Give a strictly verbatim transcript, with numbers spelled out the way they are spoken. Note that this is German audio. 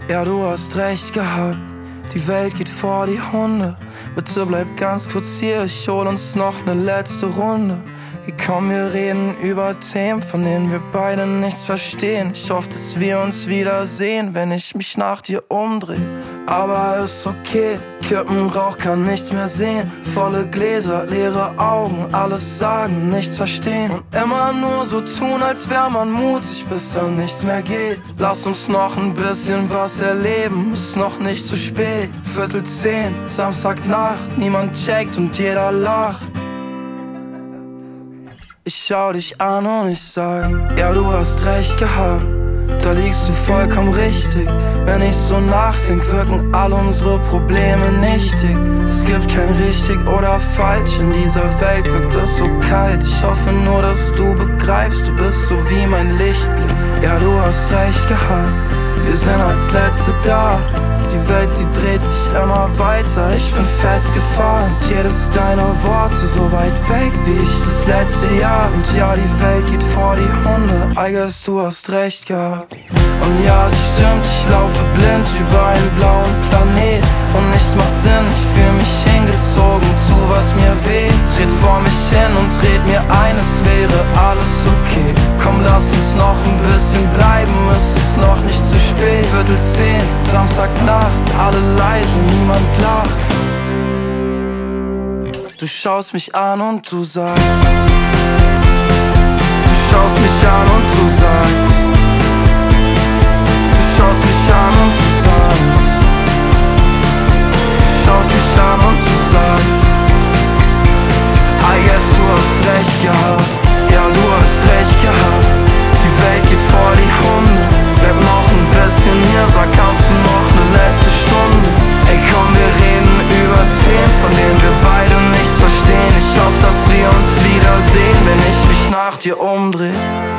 Ja, du hast recht gehabt, die Welt geht vor die Hunde. Bitte bleib ganz kurz hier, ich hol uns noch ne letzte Runde. Hier komm, wir reden über Themen, von denen wir beide nichts verstehen. Ich hoffe, dass wir uns wiedersehen, wenn ich mich nach dir umdreh. Aber ist okay, Kippenrauch kann nichts mehr sehen. Volle Gläser, leere Augen, alles sagen, nichts verstehen. Und immer nur so tun, als wär man mutig, bis dann nichts mehr geht. Lass uns noch ein bisschen was erleben, ist noch nicht zu spät. Viertel zehn, Samstagnacht, niemand checkt und jeder lacht. Ich schau dich an und ich sag, ja, du hast recht gehabt, da liegst du vollkommen richtig. Wenn ich so nachdenk, wirken all unsere Probleme nichtig. Es gibt kein richtig oder falsch, in dieser Welt wirkt es so kalt. Ich hoffe nur, dass du begreifst, du bist so wie mein Lichtblick. Ja, du hast recht gehabt, wir sind als Letzte da. Die Welt, sie dreht sich immer weiter, ich bin festgefahren. Jedes deiner Worte so weit weg wie ich das letzte Jahr. Und ja, die Welt geht vor die Hunde, I guess du hast recht gehabt. Und ja, es stimmt, ich laufe blind über einen blauen Planet. Und nichts macht Sinn, ich fühl mich hingezogen, tu was mir weh. Dreht vor mich hin und dreht mir ein, es wäre alles okay. Komm, lass uns noch ein bisschen bleiben, es ist noch nicht zu spät. Viertel zehn, Samstagnacht, alle leise, niemand lacht. Du schaust mich an und du sagst, du schaust mich an und du sagst, du schaust mich an und du sagst, du schaust mich an und du sagst, I guess du hast recht gehabt, ja, du hast recht gehabt. Die Welt geht vor die Hunde, bleib noch ein bisschen hier, sag, hast du noch ne letzte Stunde? Ey, komm, wir reden über Themen, von denen wir beide nichts verstehen. Ich hoffe, dass wir uns wiedersehen, wenn ich mich nach dir umdreh.